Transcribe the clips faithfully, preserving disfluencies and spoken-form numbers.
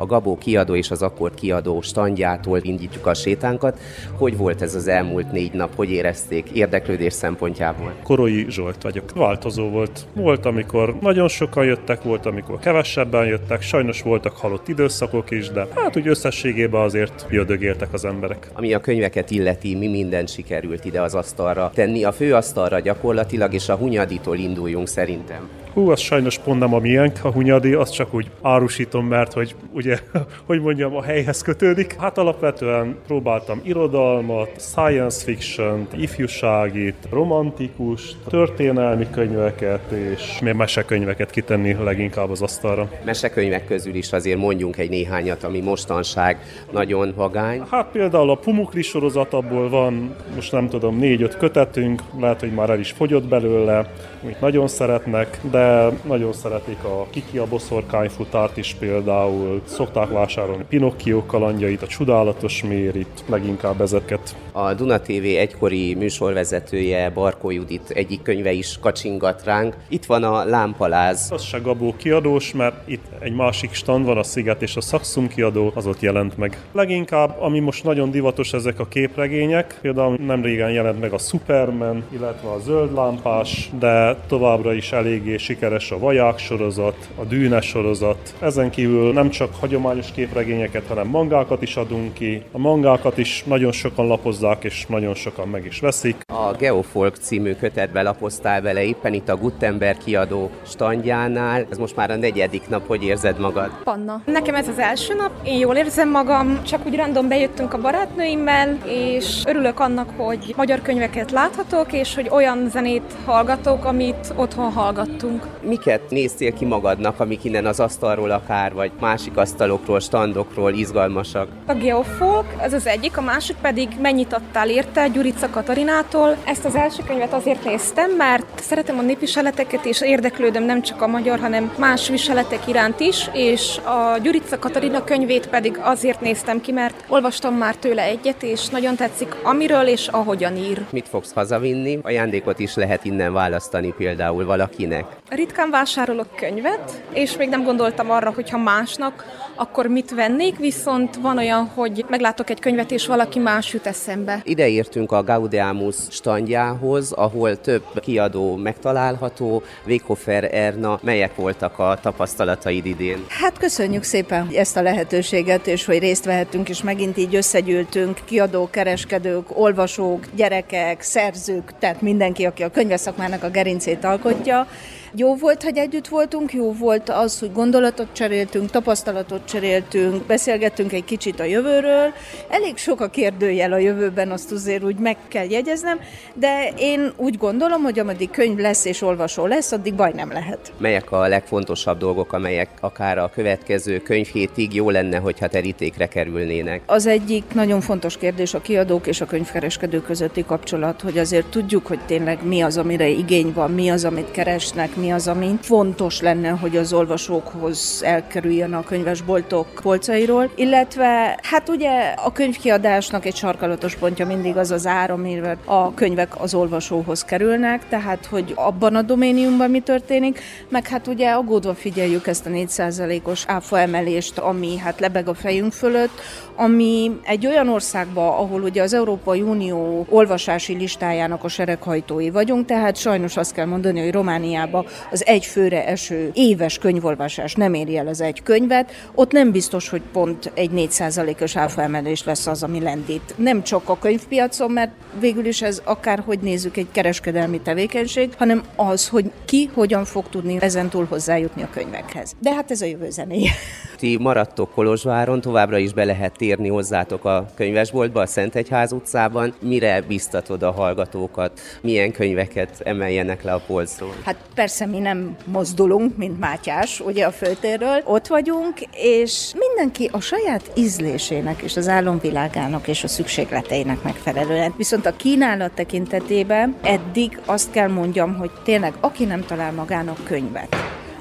A Gabó kiadó és az Akkord kiadó standjától indítjuk a sétánkat. Hogy volt ez az elmúlt négy nap? Hogy érezték érdeklődés szempontjából? Korolyi Zsolt vagyok. Változó volt. Volt, amikor nagyon sokan jöttek, volt, amikor kevesebben jöttek. Sajnos voltak halott időszakok is, de hát úgy összességében azért jödögéltek az emberek. Ami a könyveket illeti, mi mindent sikerült ide az asztalra tenni? A főasztalra gyakorlatilag, és a Hunyaditól induljunk szerintem. Hú, az sajnos pont nem a miénk, a Hunyadi, azt csak úgy árusítom, mert hogy ugye, hogy mondjam, a helyhez kötődik. Hát alapvetően próbáltam irodalmat, science fiction-t, ifjúságit, romantikust, történelmi könyveket és még mesekönyveket kitenni leginkább az asztalra. Mesekönyvek közül is azért mondjunk egy néhányat, ami mostanság nagyon vagány. Hát például a Pumukli sorozatból van, most nem tudom, négy-öt kötetünk, lehet, hogy már el is fogyott belőle, amit nagyon szeretnek, de nagyon szeretik a Kiki a boszorkányfutárt is például, szokták vásárolni Pinocchio kalandjait, a Csodálatos Mérit, leginkább ezeket. A Duna té vé egykori műsorvezetője, Barkó Judit egyik könyve is kacsingat ránk. Itt van a Lámpaláz. Az se Gabó kiadós, mert itt egy másik stand van, a Sziget és a Saxum kiadó, az ott jelent meg. Leginkább, ami most nagyon divatos, ezek a képregények, például nem régen jelent meg a Superman, illetve a Zöld lámpás, de továbbra is eléggé sikeres a Vaják sorozat, a Dűne sorozat. Ezen kívül nem csak hagyományos képregényeket, hanem mangákat is adunk ki. A mangákat is nagyon sokan lapozzák, és nagyon sokan meg is veszik. A Geofolk című kötetbe lapoztál bele éppen itt a Gutenberg kiadó standjánál. Ez most már a negyedik nap, hogy érzed magad? Panna. Nekem ez az első nap, én jól érzem magam, csak úgy random bejöttünk a barátnőimmel, és örülök annak, hogy magyar könyveket láthatok, és hogy olyan zenét hallgatok, amit otthon hallgattunk. Miket néztél ki magadnak, amik innen az asztalról akár, vagy másik asztalokról, standokról izgalmasak? A Geofolk, ez az egyik, a másik pedig Mennyit adtál érte, Gyurica Katarinától. Ezt az első könyvet azért néztem, mert szeretem a népviseleteket, és érdeklődöm nem csak a magyar, hanem más viseletek iránt is, és a Gyurica Katarina könyvét pedig azért néztem ki, mert olvastam már tőle egyet, és nagyon tetszik, amiről és ahogyan ír. Mit fogsz hazavinni? Ajándékot is lehet innen választani például valakinek. Ritkán vásárolok könyvet, és még nem gondoltam arra, hogyha másnak, akkor mit vennék, viszont van olyan, hogy meglátok egy könyvet, és valaki más jut eszembe. Ide értünk a Gaudeamus standjához, ahol több kiadó megtalálható. Véghofer Erna, melyek voltak a tapasztalataid idén? Hát köszönjük szépen ezt a lehetőséget, és hogy részt vehettünk, és megint így összegyűltünk kiadók, kereskedők, olvasók, gyerekek, szerzők, tehát mindenki, aki a könyveszakmának a gerincét alkotja. Jó volt, hogy együtt voltunk, jó volt az, hogy gondolatot cseréltünk, tapasztalatot cseréltünk, beszélgettünk egy kicsit a jövőről. Elég sok a kérdőjel a jövőben, azt azért úgy meg kell jegyeznem, de én úgy gondolom, hogy ameddig könyv lesz és olvasó lesz, addig baj nem lehet. Melyek a legfontosabb dolgok, amelyek akár a következő könyvhétig jó lenne, hogyha terítékre kerülnének? Az egyik nagyon fontos kérdés a kiadók és a könyvkereskedők közötti kapcsolat, hogy azért tudjuk, hogy tényleg mi az, amire igény van, mi az, amit keresnek, mi az, ami fontos lenne, hogy az olvasókhoz elkerüljön a könyvesboltok polcairól, illetve hát ugye a könyvkiadásnak egy sarkalatos pontja mindig az az ár, amivel a könyvek az olvasóhoz kerülnek, tehát hogy abban a doméniumban mi történik, meg hát ugye aggódva figyeljük ezt a négy százalékos áfa emelést, ami hát lebeg a fejünk fölött, ami egy olyan országban, ahol ugye az Európai Unió olvasási listájának a sereghajtói vagyunk, tehát sajnos azt kell mondani, hogy Romániában az egy főre eső éves könyvolvasás nem éri el az egy könyvet, ott nem biztos, hogy pont egy négy százalékos áfaemelés lesz az, ami lendít. Nem csak a könyvpiacon, mert végül is ez akárhogy nézzük egy kereskedelmi tevékenység, hanem az, hogy ki hogyan fog tudni ezentúl hozzájutni a könyvekhez. De hát ez a jövő zenéje. Ti maradtok Kolozsváron, továbbra is be lehet térni hozzátok a könyvesboltba, a Szentegyház utcában. Mire biztatod a hallgatókat? Milyen könyveket emeljenek le a polcról? Hát persze mi nem mozdulunk, mint Mátyás, ugye a főtérről. Ott vagyunk, és mindenki a saját ízlésének és az álomvilágának és a szükségleteinek megfelelően. Viszont a kínálat tekintetében eddig azt kell mondjam, hogy tényleg aki nem talál magának könyvet,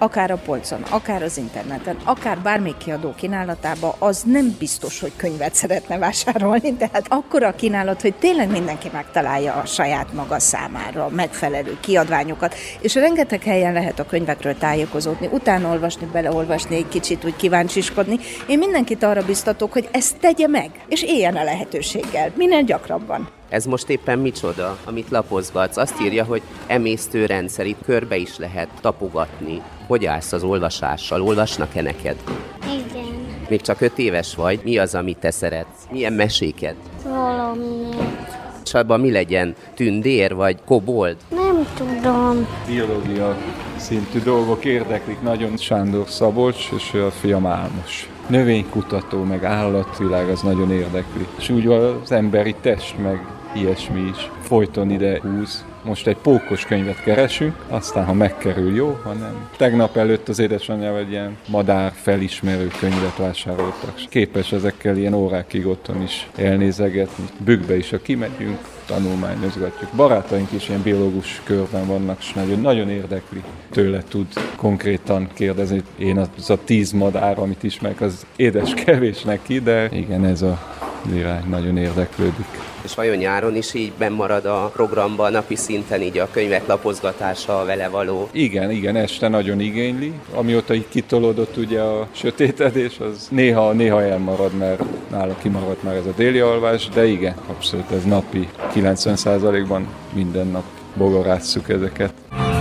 akár a polcon, akár az interneten, akár bármelyik kiadó kínálatába, az nem biztos, hogy könyvet szeretne vásárolni, tehát akkora a kínálat, hogy tényleg mindenki megtalálja a saját maga számára megfelelő kiadványokat, és rengeteg helyen lehet a könyvekről tájékozódni, utána olvasni, beleolvasni, egy kicsit úgy kíváncsiskodni. Én mindenkit arra biztatok, hogy ezt tegye meg, és éljen a lehetőséggel, minél gyakrabban. Ez most éppen micsoda, amit lapozgatsz? Azt írja, hogy emésztőrendszer, itt körbe is lehet tapogatni. Hogy állsz az olvasással? Olvasnak-e neked? Igen. Még csak öt éves vagy, mi az, amit te szeretsz? Milyen meséket? Valamiért. És abban mi legyen? Tündér vagy kobold? Nem tudom. Biológia szintű dolgok érdeklik nagyon Sándor Szabolcs, és a fiam Álmos. Növénykutató, meg állatvilág az nagyon érdekli. És úgy az emberi test, meg ilyesmi is folyton ide húz. Most egy pókos könyvet keresünk, aztán ha megkerül, jó, ha nem. Tegnap előtt az édesanyjával egy ilyen madár felismerő könyvet vásároltak. Képes ezekkel ilyen órákig otthon is elnézegetni. Bükkbe is, ha kimegyünk, tanulmányozgatjuk. Barátaink is ilyen biológus körben vannak, és nagyon, nagyon érdekli. Tőle tud konkrétan kérdezni, én az a tíz madár, amit ismerek, az édes kevés neki, de igen, ez a világ nagyon érdeklődik. És vajon nyáron is így benn marad a programban, napi szinten így a könyvek lapozgatása, a vele való? Igen, igen, este nagyon igényli. Amióta így kitolódott ugye a sötétedés, az néha, néha elmarad, mert nála kimaradt már ez a déli alvás, de igen, abszolút ez napi kilencven százalékban minden nap bogarásszuk ezeket.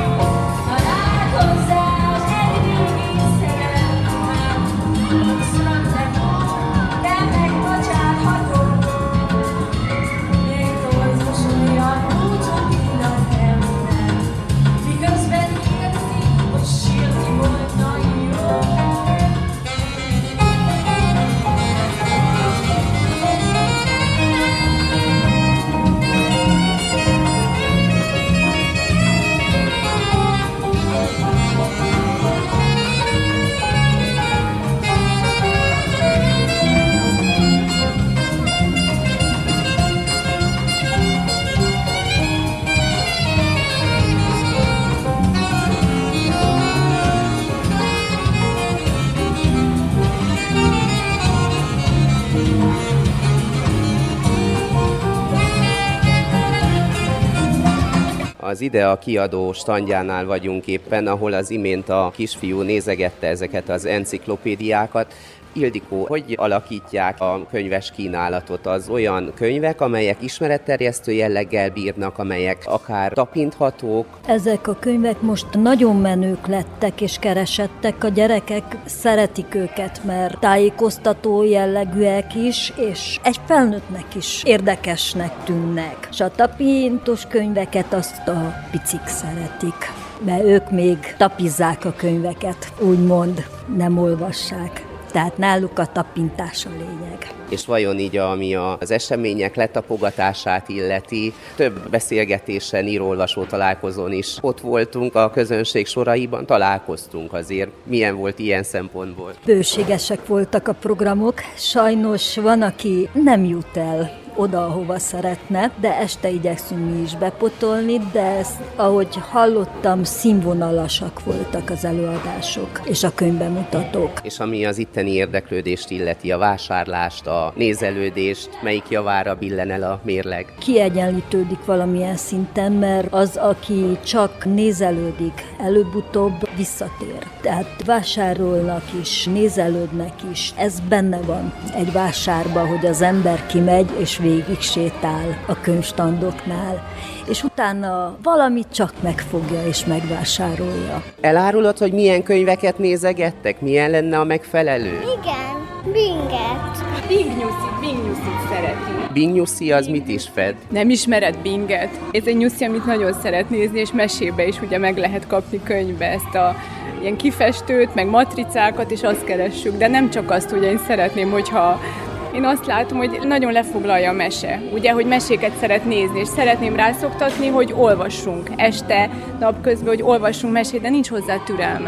Az IDEA kiadó standjánál vagyunk éppen, ahol az imént a kisfiú nézegette ezeket az enciklopédiákat. Ildikó, hogy alakítják a könyves kínálatot? Az olyan könyvek, amelyek ismeretterjesztő jelleggel bírnak, amelyek akár tapinthatók? Ezek a könyvek most nagyon menők lettek és keresettek, a gyerekek szeretik őket, mert tájékoztató jellegűek is, és egy felnőttnek is érdekesnek tűnnek. És a tapintos könyveket azt a picik szeretik, mert ők még tapizzák a könyveket, úgymond nem olvassák. Tehát náluk a tapintás a lényeg. És vajon így, ami az események letapogatását illeti, több beszélgetésen, író-olvasó találkozón is ott voltunk, a közönség soraiban találkoztunk azért. Milyen volt ilyen szempontból? Bőségesek voltak a programok, sajnos van, aki nem jut el oda, ahova szeretne, de este igyekszünk mi is bepotolni, de ezt, ahogy hallottam, színvonalasak voltak az előadások és a könyvbemutatók. És ami az itteni érdeklődést illeti, a vásárlást, a nézelődést, melyik javára billen el a mérleg? Kiegyenlítődik valamilyen szinten, mert az, aki csak nézelődik, előbb-utóbb visszatér. Tehát vásárolnak is, nézelődnek is. Ez benne van egy vásárba, hogy az ember kimegy és végig sétál a könyvstandoknál, és utána valamit csak megfogja és megvásárolja. Elárulod, hogy milyen könyveket nézegettek? Milyen lenne a megfelelő? Igen, Binget. Bing nyuszi, Bing nyuszit szeretünk. Bing nyuszi az mit is fed? Nem ismered Binget? Ez egy nyuszi, amit nagyon szeret nézni, és mesébe is ugye meg lehet kapni könyvbe ezt a ilyen kifestőt, meg matricákat, és azt keressük. De nem csak azt, ugye én szeretném, hogyha én azt látom, hogy nagyon lefoglalja a mese. Ugye, hogy meséket szeret nézni, és szeretném rászoktatni, hogy olvassunk este, napközben, hogy olvassunk mesét, de nincs hozzá türelme.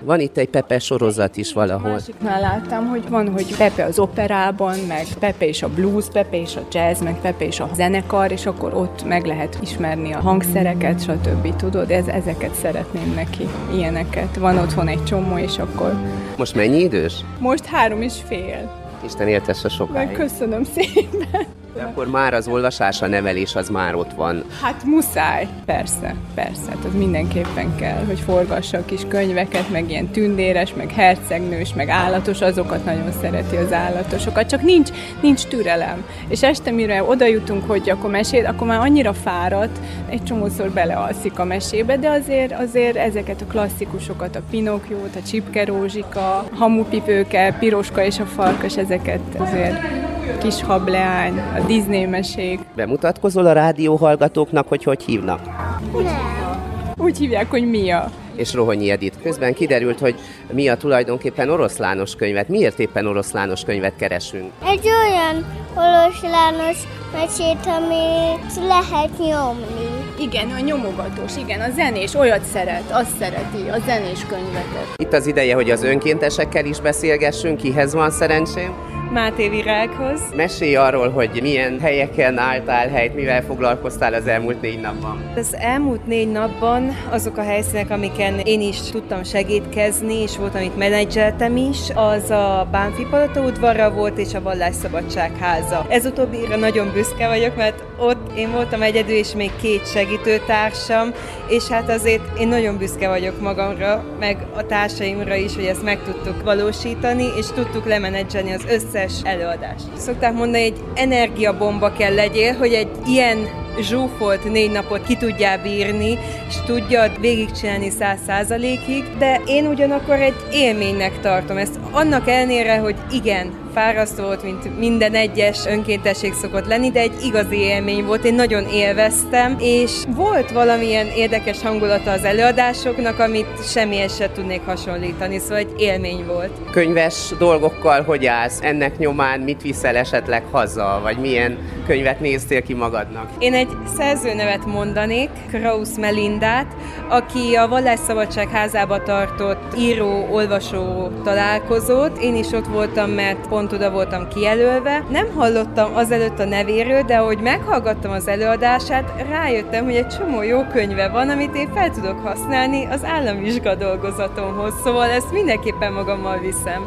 Van itt egy Pepe sorozat is valahol. Másiknál láttam, hogy van, hogy Pepe az operában, meg Pepe és a blues, Pepe és a jazz, meg Pepe és a zenekar, és akkor ott meg lehet ismerni a hangszereket, stb. Tudod, ez, ezeket szeretném neki, ilyeneket. Van otthon egy csomó, és akkor... Most mennyi idős? Most három és fél. Isten éltesse sokáig. Meg köszönöm szépen. De akkor már az olvasás, a nevelés az már ott van. Hát muszáj, persze, persze, hát az mindenképpen kell, hogy forgassa a kis könyveket, meg ilyen tündéres, meg hercegnős, meg állatos, azokat nagyon szereti az állatosokat, csak nincs, nincs türelem. És este, mire oda jutunk, hogy akkor mesét, akkor már annyira fáradt, egy csomószor belealszik a mesébe, de azért, azért ezeket a klasszikusokat, a Pinokjót, a Csipke Rózsika, a Hamupipőke, Piroska és a farkas, ezeket azért Kis hableány, a Disney mesék. Bemutatkozol a rádióhallgatóknak, hogy hogy hívnak? Nem. Úgy hívják, hogy Mia. És Rohonyi Edit. Közben kiderült, hogy Mia tulajdonképpen oroszlános könyvet. Miért éppen oroszlános könyvet keresünk? Egy olyan oroszlános mesét, amit lehet nyomni. Igen, a nyomogatós, igen, a zenés, olyat szeret, azt szereti, a zenés könyveket. Itt az ideje, hogy az önkéntesekkel is beszélgessünk, kihez van szerencsém? Máté Virághoz. Mesélj arról, hogy milyen helyeken álltál helyt, mivel foglalkoztál az elmúlt négy napban. Az elmúlt négy napban azok a helyszínek, amiken én is tudtam segítkezni, és volt, amit menedzseltem is, az a Bánffy Palota udvarra volt, és a Vallásszabadság háza. Ez utóbbira nagyon büszke vagyok, mert ott én voltam egyedül, és még két segítőtársam, és hát azért én nagyon büszke vagyok magamra, meg a társaimra is, hogy ezt meg tudtuk valósítani, és tudtuk lemenedzselni az összes előadást. Szokták mondani, hogy energiabomba kell legyél, hogy egy ilyen zsúfolt négy napot ki tudjál bírni, és tudjad végigcsinálni száz százalékig, de én ugyanakkor egy élménynek tartom ezt. Annak ellenére, hogy igen, fárasztó volt, mint minden egyes önkéntesség szokott lenni, de egy igazi élmény volt, én nagyon élveztem, és volt valamilyen érdekes hangulata az előadásoknak, amit semmihez se tudnék hasonlítani, szóval egy élmény volt. Könyves dolgokkal hogy állsz? Ennek nyomán mit viszel esetleg haza, vagy milyen könyvet néztél ki magadnak? Én egy szerzőnevet mondanék, Krausz Melindát, aki a Vallásszabadság házába tartott író-olvasó találkozót. Én is ott voltam, mert pont oda voltam kijelölve. Nem hallottam azelőtt a nevéről, de ahogy meghallgattam az előadását, rájöttem, hogy egy csomó jó könyve van, amit én fel tudok használni az államvizsga dolgozatomhoz. Szóval ezt mindenképpen magammal viszem.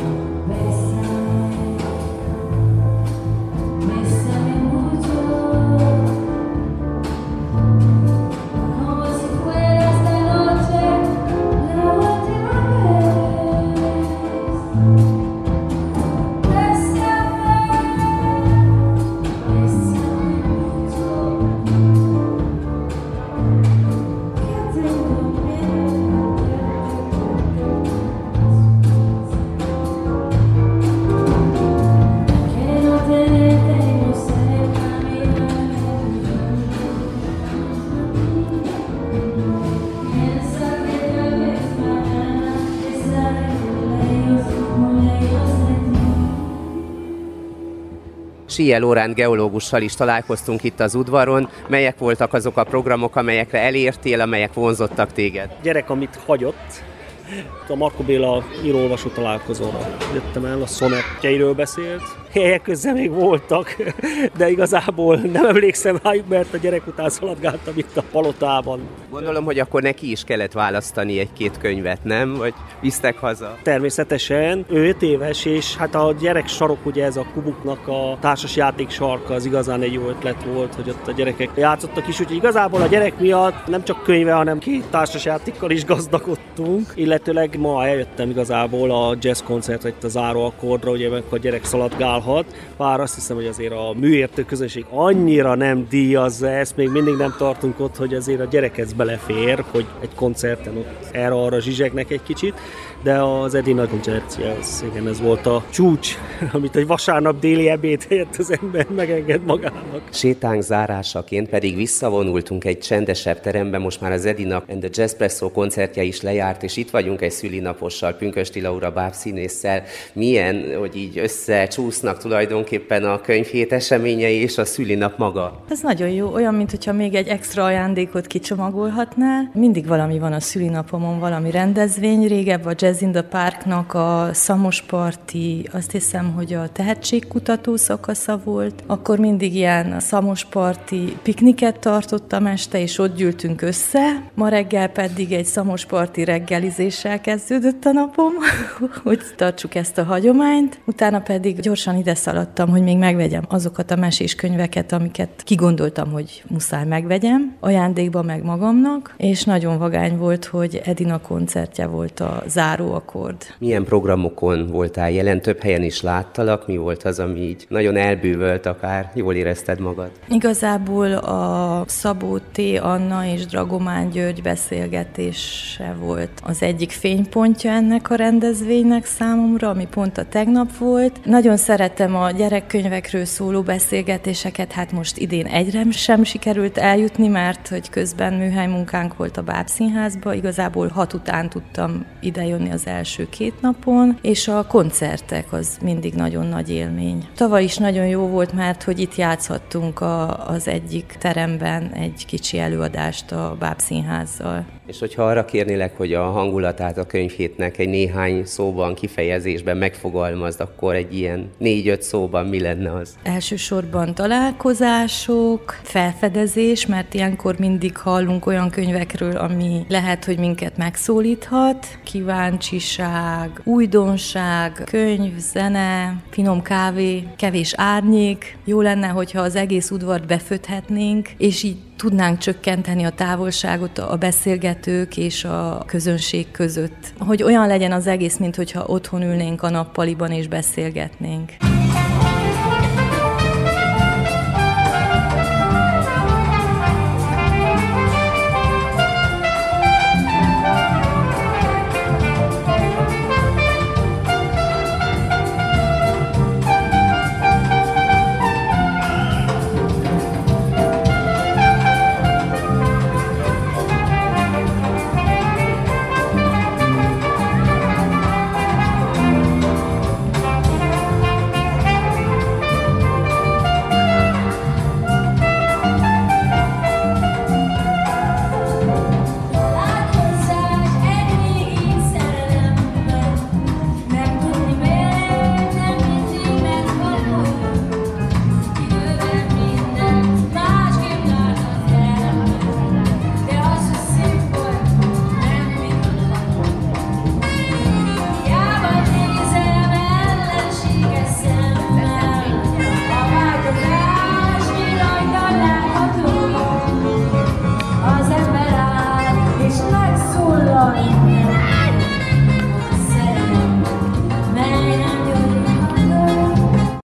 Síe Lóránt geológussal is találkoztunk itt az udvaron. Melyek voltak azok a programok, amelyekre elértél, amelyek vonzottak téged? Gyerek, amit hagyott, a Markó Béla író-olvasó találkozóra jöttem el, a szonettjeiről beszélt. Helyek közben még voltak, de igazából nem emlékszem rájuk, mert a gyerek után szaladgáltam itt a palotában. Gondolom, hogy akkor neki is kellett választani egy-két könyvet, nem? Vagy visztek haza? Természetesen. Ő öt éves, és hát a gyerek sarok, ugye ez a Kubuknak a társas játék sarka, az igazán egy jó ötlet volt, hogy ott a gyerekek játszottak is, úgyhogy igazából a gyerek miatt nem csak könyve, hanem két társas játékkal is gazdagodtunk, illetőleg ma eljöttem igazából a jazz koncertre, itt a záróakkordra, ugye a gyerek szaladgál. Bár azt hiszem, hogy azért a műértő közönség annyira nem díjazza ezt, még mindig nem tartunk ott, hogy azért a gyerek ez belefér, hogy egy koncerten ott erre-arra zsizsegnek egy kicsit, de az Edina koncertje, az, igen, ez volt a csúcs, amit egy vasárnap déli ebéd helyett az ember megenged magának. Sétánk zárásaként pedig visszavonultunk egy csendesebb terembe, most már az Edina and the Jazzpresso koncertje is lejárt, és itt vagyunk egy szülinapossal, Pünkösdi Laura bábszínésszel. Milyen, hogy így összecsúsznak tulajdonképpen a könyvhét eseményei és a szülinap maga? Ez nagyon jó, olyan, mintha még egy extra ajándékot kicsomagolhatnál. Mindig valami van a szülinapomon, valami rendezvény. Régebb a Jazz in the Parknak a szamosparti, azt hiszem, hogy a tehetségkutató szakasza volt. Akkor mindig ilyen szamosparti pikniket tartottam este, és ott gyűltünk össze. Ma reggel pedig egy szamosparti reggelizéssel kezdődött a napom, hogy tartsuk ezt a hagyományt. Utána pedig gyorsan ide szaladtam, hogy még megvegyem azokat a mesés könyveket, amiket kigondoltam, hogy muszáj megvegyem, ajándékba meg magamnak, és nagyon vagány volt, hogy Edina koncertje volt a záróakkord. Milyen programokon voltál jelen? Több helyen is láttalak. Mi volt az, ami így nagyon elbűvölt, akár jól érezted magad? Igazából a Szabó T. Anna és Dragomán György beszélgetése volt az egyik fénypontja ennek a rendezvénynek számomra, ami pont a tegnap volt. Nagyon szeretem a gyerekkönyvekről szóló beszélgetéseket, hát most idén egyre sem sikerült eljutni, mert hogy közben műhelymunkánk volt a Bábszínházba, igazából hat után tudtam idejönni az első két napon, és a koncertek az mindig nagyon nagy élmény. Tavaly is nagyon jó volt, mert hogy itt játszhattunk a, az egyik teremben egy kicsi előadást a Bábszínházzal. És hogyha arra kérnélek, hogy a hangulatát a könyvhétnek egy néhány szóban, kifejezésben megfogalmazd, akkor egy ilyen négy-öt szóban mi lenne az? Elsősorban találkozások, felfedezés, mert ilyenkor mindig hallunk olyan könyvekről, ami lehet, hogy minket megszólíthat, kíváncsiság, újdonság, könyv, zene, finom kávé, kevés árnyék. Jó lenne, hogyha az egész udvart beföthetnénk, és így tudnánk csökkenteni a távolságot a beszélgetők és a közönség között. Hogy olyan legyen az egész, mint hogyha otthon ülnénk a nappaliban és beszélgetnénk.